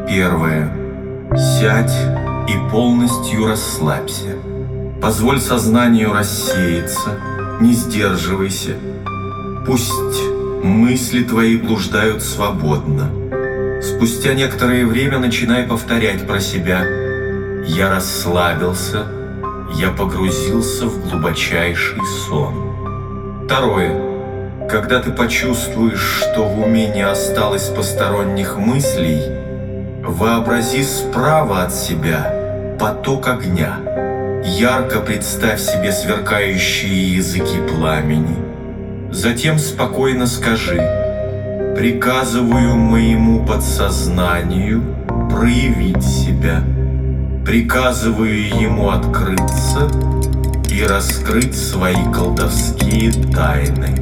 Первое. Сядь и полностью расслабься. Позволь сознанию рассеяться, не сдерживайся. Пусть мысли твои блуждают свободно. Спустя некоторое время начинай повторять про себя: «Я расслабился, я погрузился в глубочайший сон». Второе. Когда ты почувствуешь, что в уме не осталось посторонних мыслей, вообрази справа от себя поток огня. Ярко представь себе сверкающие языки пламени. Затем спокойно скажи: «Приказываю моему подсознанию проявить себя. Приказываю ему открыться и раскрыть свои колдовские тайны».